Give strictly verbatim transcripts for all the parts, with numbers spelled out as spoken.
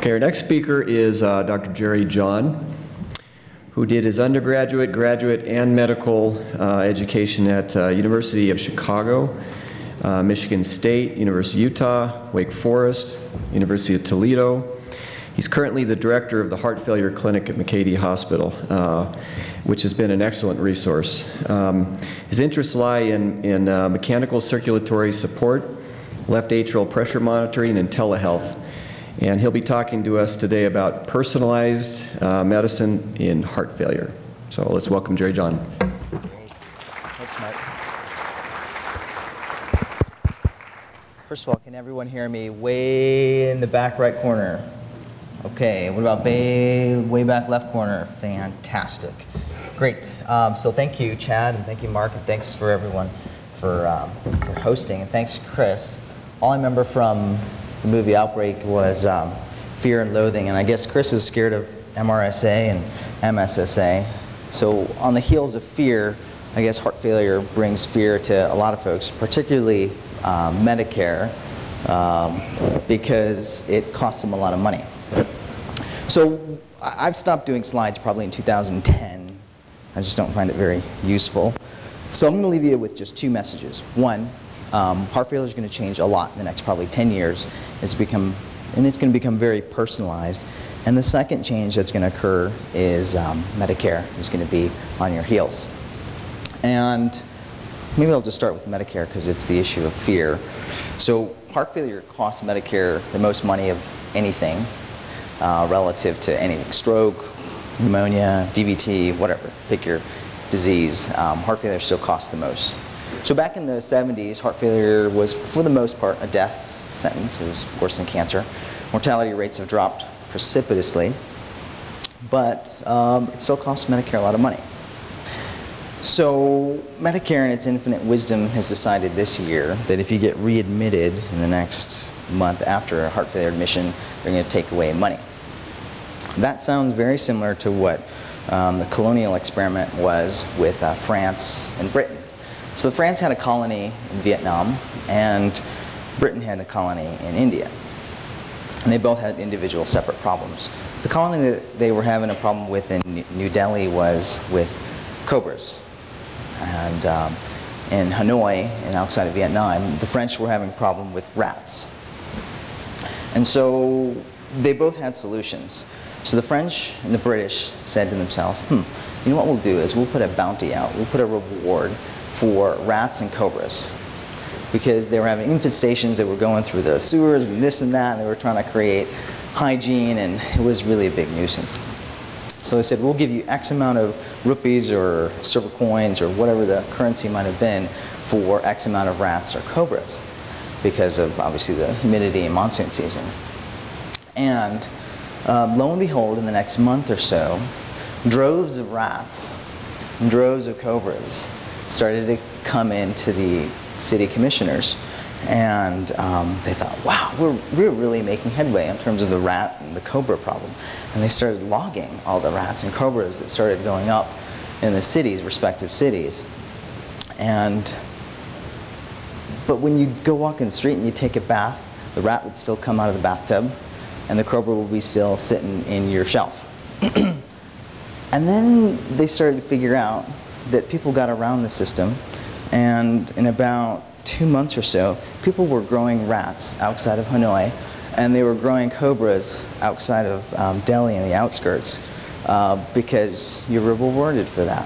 Okay, our next speaker is uh, Doctor Jerry John, who did his undergraduate, graduate, and medical uh, education at uh, University of Chicago, uh, Michigan State, University of Utah, Wake Forest, University of Toledo. He's currently the director of the Heart Failure Clinic at McCady Hospital, uh, which has been an excellent resource. Um, his interests lie in, in uh, mechanical circulatory support, left atrial pressure monitoring, and telehealth. And he'll be talking to us today about personalized uh, medicine in heart failure. So let's welcome Jerry John. Great. Thanks, Mark. First of all, can everyone hear me way in the back right corner? Okay, what about way, way back left corner? Fantastic. Great. Um, so thank you, Chad, and thank you, Mark, and thanks for everyone for, um, for hosting, and thanks, Chris. All I remember from the movie Outbreak was um, Fear and Loathing, and I guess Chris is scared of M R S A and M S S A. So on the heels of fear, I guess heart failure brings fear to a lot of folks, particularly um, Medicare, um, because it costs them a lot of money. So I've stopped doing slides probably in two thousand ten. I just don't find it very useful. So I'm going to leave you with just two messages. One, um, heart failure is going to change a lot in the next probably ten years. It's become, and it's going to become very personalized. And the second change that's going to occur is um, Medicare is going to be on your heels. And maybe I'll just start with Medicare because it's the issue of fear. So heart failure costs Medicare the most money of anything. Uh, relative to anything, stroke, pneumonia, D V T, whatever, pick your disease, um, heart failure still costs the most. So back in the seventies, heart failure was, for the most part, a death sentence. It was worse than cancer. Mortality rates have dropped precipitously, but um, it still costs Medicare a lot of money. So Medicare, in its infinite wisdom, has decided this year that if you get readmitted in the next month after a heart failure admission, they're going to take away money. That sounds very similar to what um, the colonial experiment was with uh, France and Britain. So France had a colony in Vietnam, and Britain had a colony in India. And they both had individual separate problems. The colony that they were having a problem with in New Delhi was with cobras. And um, in Hanoi, and outside of Vietnam, the French were having a problem with rats. And so they both had solutions. So the French and the British said to themselves, hmm, you know what we'll do is we'll put a bounty out, we'll put a reward for rats and cobras. Because they were having infestations that were going through the sewers and this and that, and they were trying to create hygiene, and it was really a big nuisance. So they said, we'll give you X amount of rupees or silver coins or whatever the currency might have been for X amount of rats or cobras, because of obviously the humidity and monsoon season. And um, lo and behold, in the next month or so, droves of rats and droves of cobras started to come into the city commissioners. And um, they thought, wow, we're, we're really making headway in terms of the rat and the cobra problem. And they started logging all the rats and cobras that started going up in the cities, respective cities. And But when you go walk in the street and you take a bath, the rat would still come out of the bathtub, and the cobra will be still sitting in your shelf. And then they started to figure out that people got around the system, and in about two months or so, people were growing rats outside of Hanoi, and they were growing cobras outside of um, Delhi in the outskirts, uh, because you were rewarded for that.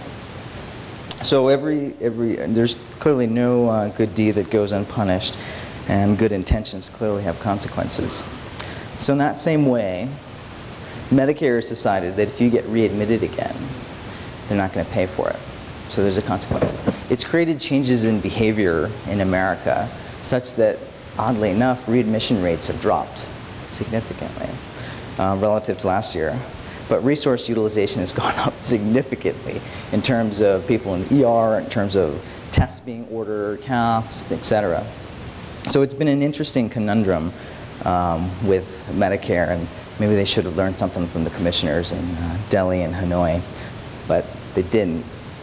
So every, every, there's clearly no uh, good deed that goes unpunished, and good intentions clearly have consequences. So in that same way, Medicare has decided that if you get readmitted again, they're not going to pay for it. So there's a consequence. It's created changes in behavior in America such that, oddly enough, readmission rates have dropped significantly uh, relative to last year. But resource utilization has gone up significantly in terms of people in the E R, in terms of tests being ordered, casts, et cetera. So it's been an interesting conundrum um, with Medicare, and maybe they should have learned something from the commissioners in uh, Delhi and Hanoi, but they didn't.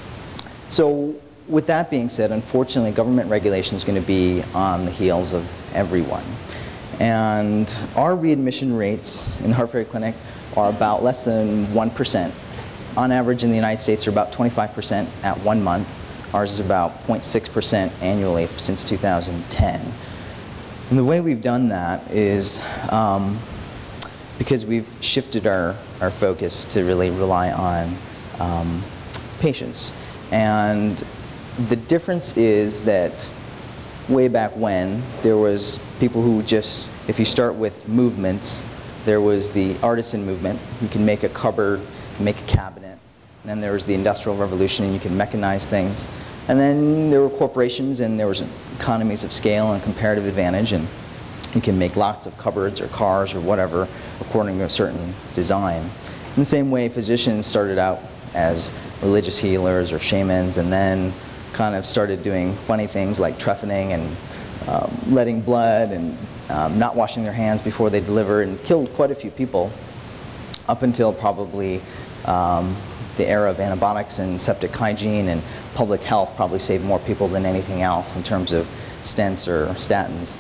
So with that being said, unfortunately, government regulation is going to be on the heels of everyone. And our readmission rates in the heart failure clinic are about less than one percent. On average in the United States, they're about twenty-five percent at one month. Ours is about zero point six percent annually since two thousand ten. And the way we've done that is um, because we've shifted our, our focus to really rely on um, patients. And the difference is that way back when, there was people who just, if you start with movements, there was the artisan movement. You can make a cupboard, you can make a cabinet. And then there was the Industrial Revolution, and you can mechanize things. And then there were corporations, and there was economies of scale and comparative advantage, and you can make lots of cupboards or cars or whatever according to a certain design. In the same way, physicians started out as religious healers or shamans, and then kind of started doing funny things like trephining and um, letting blood and um, not washing their hands before they deliver, and killed quite a few people up until probably um, the era of antibiotics and septic hygiene, and public health probably saved more people than anything else in terms of stents or statins.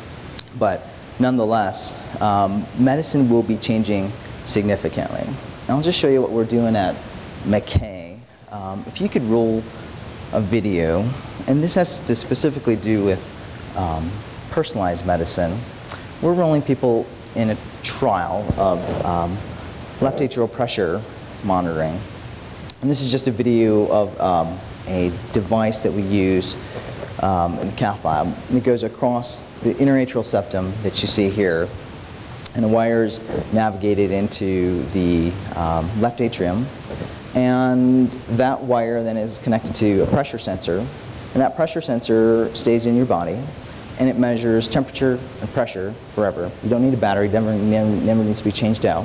But nonetheless, um, medicine will be changing significantly. And I'll just show you what we're doing at McKay. Um, if you could roll a video, and this has to specifically do with um, personalized medicine. We're rolling people in a trial of um, left atrial pressure monitoring. And this is just a video of um, a device that we use um, in the cath lab. And it goes across the interatrial septum that you see here, and the wires navigated into the um, left atrium. And that wire then is connected to a pressure sensor, and that pressure sensor stays in your body, and it measures temperature and pressure forever. You don't need a battery, never, never, never needs to be changed out.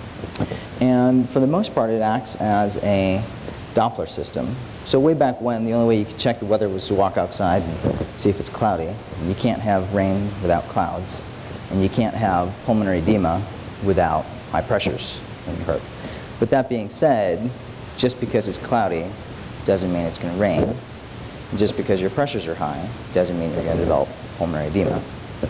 And for the most part, it acts as a Doppler system. So way back when, the only way you could check the weather was to walk outside and see if it's cloudy. You can't have rain without clouds, and you can't have pulmonary edema without high pressures in your heart. But that being said, just because it's cloudy doesn't mean it's going to rain. Just because your pressures are high doesn't mean you're going to develop pulmonary edema.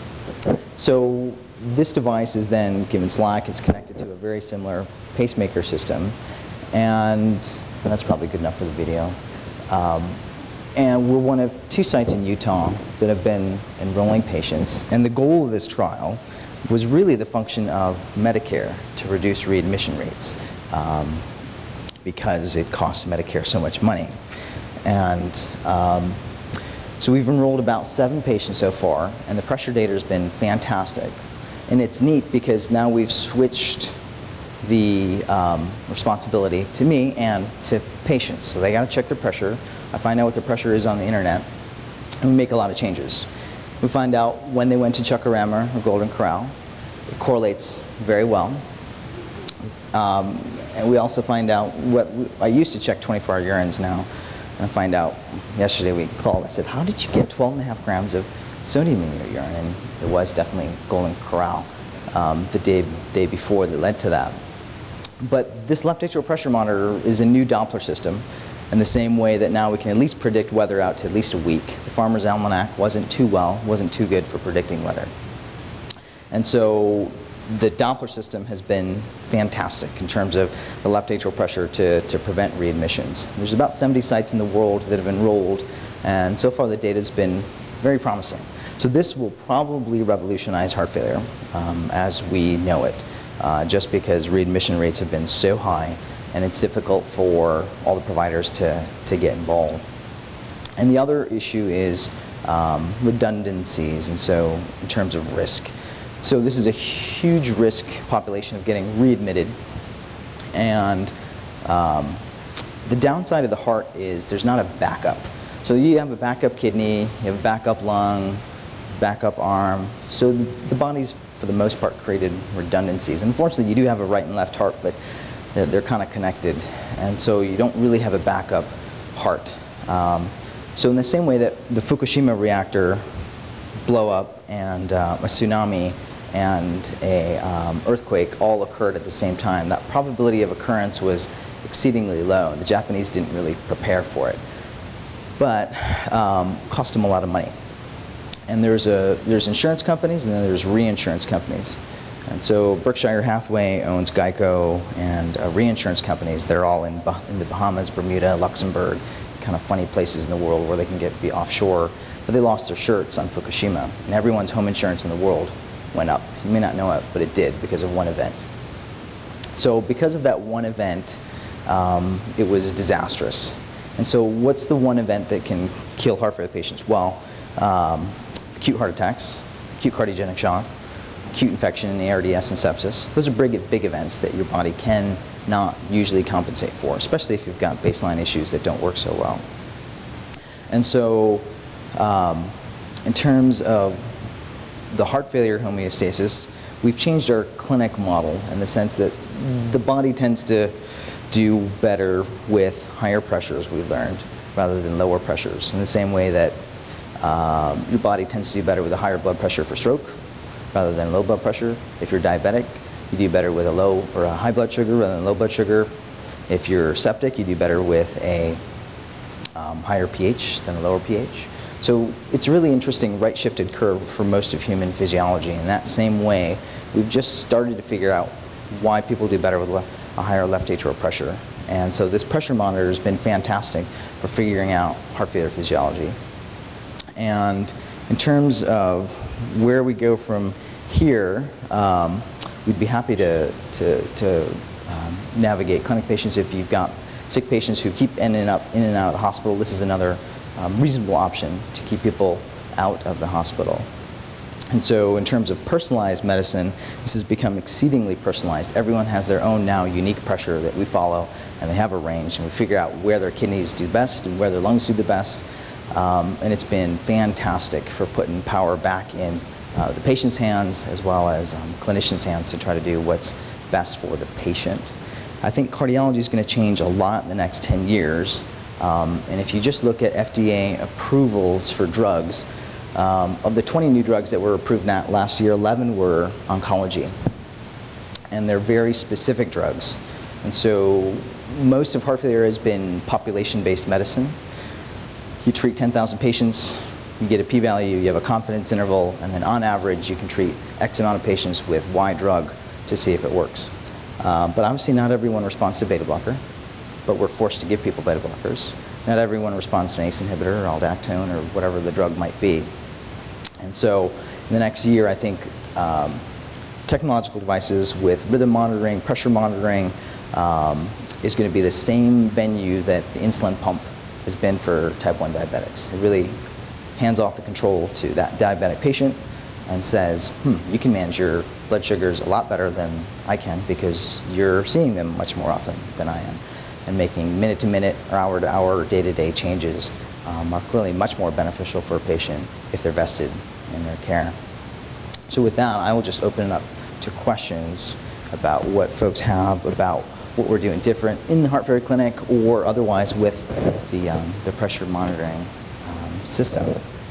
So this device is then given slack. It's connected to a very similar pacemaker system, and that's probably good enough for the video. Um, and we're one of two sites in Utah that have been enrolling patients, and the goal of this trial was really the function of Medicare to reduce readmission rates um, because it costs Medicare so much money. And um, so we've enrolled about seven patients so far, and the pressure data has been fantastic. And it's neat because now we've switched the um, responsibility to me and to patients. So they got to check their pressure. I find out what their pressure is on the internet, and we make a lot of changes. We find out when they went to Chuckarama or Golden Corral. It correlates very well. Um, and we also find out what, I used to check twenty-four hour urines now, and I find out, yesterday we called, I said, how did you get twelve and a half grams of sodium in your urine? And it was definitely Golden Corral um, the day, day before that led to that. But this left atrial pressure monitor is a new Doppler system, in the same way that now we can at least predict weather out to at least a week. The Farmer's Almanac wasn't too well, wasn't too good for predicting weather. And so the Doppler system has been fantastic in terms of the left atrial pressure to, to prevent readmissions. There's about seventy sites in the world that have enrolled, and so far the data has been very promising. So this will probably revolutionize heart failure um, as we know it, uh, just because readmission rates have been so high, and it's difficult for all the providers to, to get involved. And the other issue is um, redundancies, and so in terms of risk. So this is a huge risk population of getting readmitted, and um, the downside of the heart is there's not a backup. So you have a backup kidney, you have a backup lung, backup arm. So the body's, for the most part, created redundancies. Unfortunately, you do have a right and left heart, but they're, they're kind of connected, and so you don't really have a backup heart. Um, so in the same way that the Fukushima reactor blow up and uh, a tsunami and a um, earthquake all occurred at the same time, that probability of occurrence was exceedingly low. The Japanese didn't really prepare for it, but um, cost them a lot of money. And there's, a, there's insurance companies, and then there's reinsurance companies. And so Berkshire Hathaway owns Geico and uh, reinsurance companies. They're all in, bah in the Bahamas, Bermuda, Luxembourg, kind of funny places in the world where they can get be offshore. But they lost their shirts on Fukushima, and everyone's home insurance in the world went up. You may not know it, but it did because of one event. So because of that one event, um, it was disastrous. And so what's the one event that can kill heart failure patients? Well, um, acute heart attacks, acute cardiogenic shock, acute infection in the A R D S and sepsis. Those are big, big events that your body can not usually compensate for, especially if you've got baseline issues that don't work so well. And so um, in terms of the heart failure homeostasis, we've changed our clinic model in the sense that the body tends to do better with higher pressures, we've learned, rather than lower pressures. In the same way that um, your body tends to do better with a higher blood pressure for stroke rather than low blood pressure. If you're diabetic, you do better with a low or a high blood sugar rather than low blood sugar. If you're septic, you do better with a um, higher pH than a lower pH. So it's a really interesting right-shifted curve for most of human physiology. In that same way, we've just started to figure out why people do better with a higher left atrial pressure. And so this pressure monitor has been fantastic for figuring out heart failure physiology. And in terms of where we go from here, um, we'd be happy to, to, to um, navigate clinic patients. If you've got sick patients who keep ending up in and out of the hospital, this is another um, reasonable option to keep people out of the hospital. And so in terms of personalized medicine, this has become exceedingly personalized. Everyone has their own now unique pressure that we follow, and they have a range, and we figure out where their kidneys do best and where their lungs do the best. Um, and it's been fantastic for putting power back in uh, the patient's hands as well as um, clinicians' hands to try to do what's best for the patient. I think cardiology is going to change a lot in the next ten years. Um, and if you just look at F D A approvals for drugs, um, of the twenty new drugs that were approved last year, eleven were oncology. And they're very specific drugs. And so most of heart failure has been population-based medicine. You treat ten thousand patients, you get a p-value, you have a confidence interval, and then on average you can treat X amount of patients with Y drug to see if it works. Uh, but obviously not everyone responds to beta blocker, but we're forced to give people beta blockers. Not everyone responds to an A C E inhibitor or aldactone or whatever the drug might be. And so in the next year, I think um, technological devices with rhythm monitoring, pressure monitoring, um, is going to be the same venue that the insulin pump has been for type one diabetics. It really hands off the control to that diabetic patient and says, hmm, you can manage your blood sugars a lot better than I can because you're seeing them much more often than I am. And making minute-to-minute or hour-to-hour or day-to-day changes um, are clearly much more beneficial for a patient if they're vested in their care. So with that, I will just open it up to questions about what folks have about what we're doing different in the heart failure clinic or otherwise with the, um, the pressure monitoring um, system.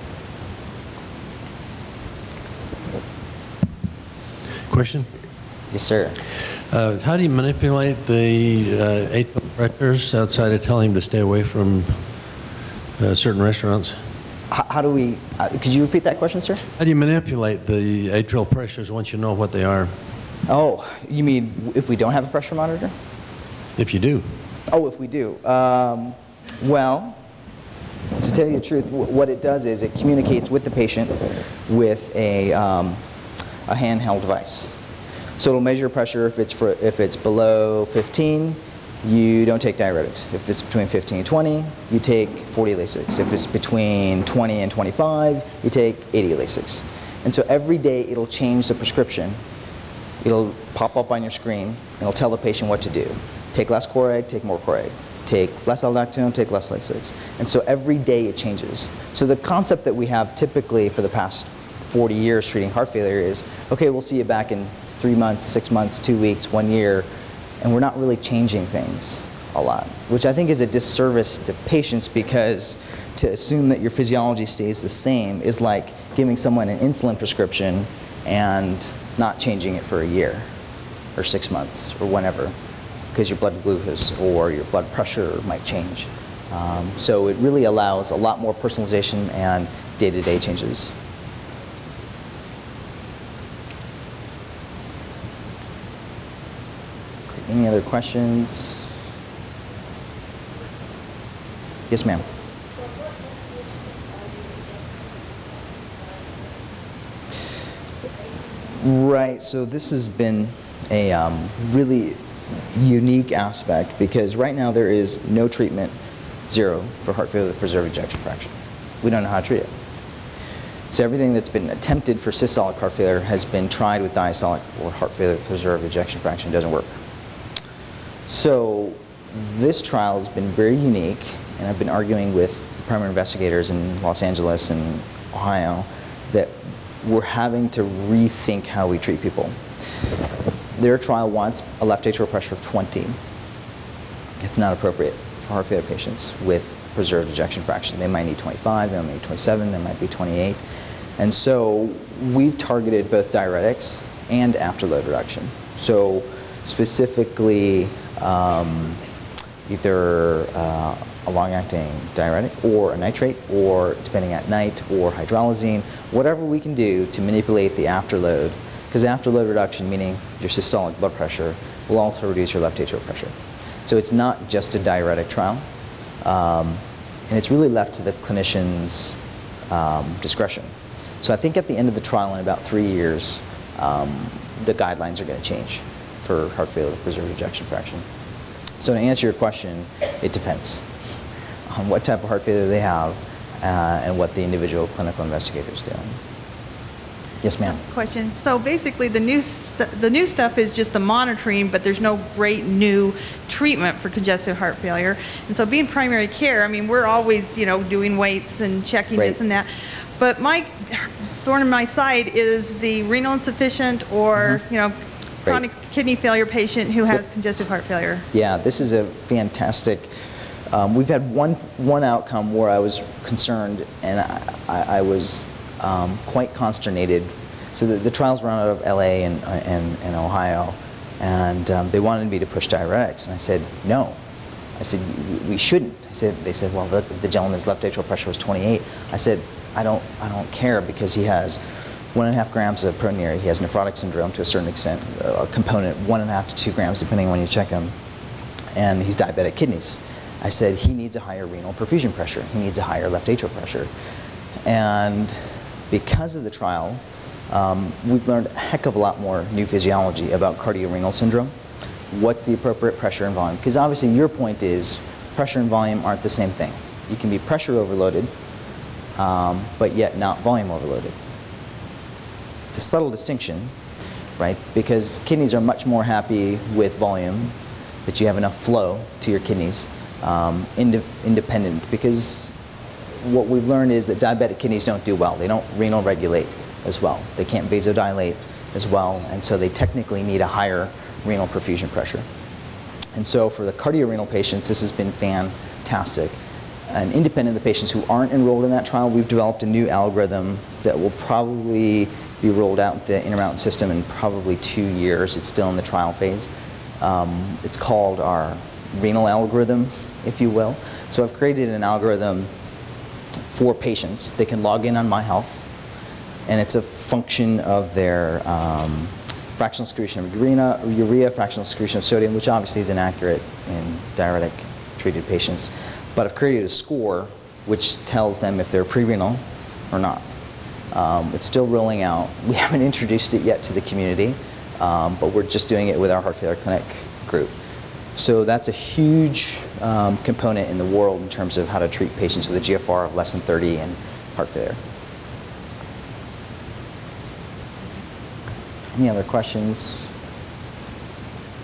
Question? Yes, sir. Uh, how do you manipulate the uh, atrial pressures outside of telling him to stay away from uh, certain restaurants? How, how do we, uh, could you repeat that question, sir? How do you manipulate the atrial pressures once you know what they are? Oh, you mean if we don't have a pressure monitor? If you do. Oh, if we do. Um, well, to tell you the truth, w what it does is it communicates with the patient with a, um, a handheld device. So it'll measure pressure. If it's, for, if it's below fifteen, you don't take diuretics. If it's between fifteen and twenty, you take forty Lasix. If it's between twenty and twenty-five, you take eighty Lasix. And so every day it'll change the prescription. It'll pop up on your screen, and it'll tell the patient what to do. Take less Coreg, take more Coreg. Take less aldactone, take less Lasix. And so every day it changes. So the concept that we have typically for the past forty years treating heart failure is, okay, we'll see you back in three months, six months, two weeks, one year, and we're not really changing things a lot, which I think is a disservice to patients because to assume that your physiology stays the same is like giving someone an insulin prescription and not changing it for a year or six months or whenever because your blood glucose or your blood pressure might change. Um, so it really allows a lot more personalization and day-to-day changes. Any other questions? Yes, ma'am. Right, so this has been a um, really unique aspect because right now there is no treatment, zero, for heart failure with preserved ejection fraction. We don't know how to treat it. So everything that's been attempted for systolic heart failure has been tried with diastolic or heart failure with preserved ejection fraction. It doesn't work. So this trial has been very unique, and I've been arguing with primary investigators in Los Angeles and Ohio that we're having to rethink how we treat people. Their trial wants a left atrial pressure of twenty. It's not appropriate for heart failure patients with preserved ejection fraction. They might need twenty-five, they might need twenty-seven, they might be twenty-eight. And so we've targeted both diuretics and afterload reduction. So specifically um, either uh, a long-acting diuretic or a nitrate, or depending at night, or hydralazine, whatever we can do to manipulate the afterload, because afterload reduction, meaning your systolic blood pressure, will also reduce your left atrial pressure. So it's not just a diuretic trial, um, and it's really left to the clinician's um, discretion. So I think at the end of the trial, in about three years, um, the guidelines are going to change for heart failure with preserved ejection fraction. So to answer your question, it depends on what type of heart failure they have uh, and what the individual clinical investigator is doing. Yes, ma'am. Question. So basically, the new st the new stuff is just the monitoring, but there's no great new treatment for congestive heart failure. And so, being primary care, I mean, we're always, you know, doing weights and checking Right. this and that. But my thorn in my side is the renal insufficient or, Mm-hmm. you know, chronic kidney failure patient who has Yep. congestive heart failure. Yeah, this is a fantastic. Um, we've had one one outcome where I was concerned, and I, I, I was um, quite consternated. So the, the trials run out of L A and and, and Ohio, and um, they wanted me to push diuretics, and I said no. I said we shouldn't. I said they said well the, the gentleman's left atrial pressure was twenty-eight. I said I don't I don't care because he has one and a half grams of proteinuria. He has nephrotic syndrome to a certain extent, a component one and a half to two grams depending on when you check him, and he's diabetic kidneys. I said he needs a higher renal perfusion pressure. He needs a higher left atrial pressure. And because of the trial, um, we've learned a heck of a lot more new physiology about cardiorenal syndrome. What's the appropriate pressure and volume? Because obviously your point is pressure and volume aren't the same thing. You can be pressure overloaded, um, but yet not volume overloaded. It's a subtle distinction, right? Because kidneys are much more happy with volume, that you have enough flow to your kidneys. Um, ind independent, because what we've learned is that diabetic kidneys don't do well. They don't renal regulate as well. They can't vasodilate as well, and so they technically need a higher renal perfusion pressure. And so for the cardiorenal patients, this has been fantastic. And independent of the patients who aren't enrolled in that trial, we've developed a new algorithm that will probably be rolled out in the Intermountain system in probably two years. It's still in the trial phase. Um, it's called our renal algorithm, if you will. So I've created an algorithm for patients. They can log in on MyHealth, and it's a function of their um, fractional excretion of urea, urea, fractional excretion of sodium, which obviously is inaccurate in diuretic-treated patients. But I've created a score which tells them if they're pre-renal or not. Um, it's still rolling out. We haven't introduced it yet to the community, um, but we're just doing it with our heart failure clinic group. So that's a huge um, component in the world in terms of how to treat patients with a G F R of less than thirty and heart failure. Any other questions?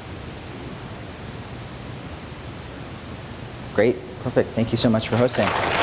Great, perfect. Thank you so much for hosting.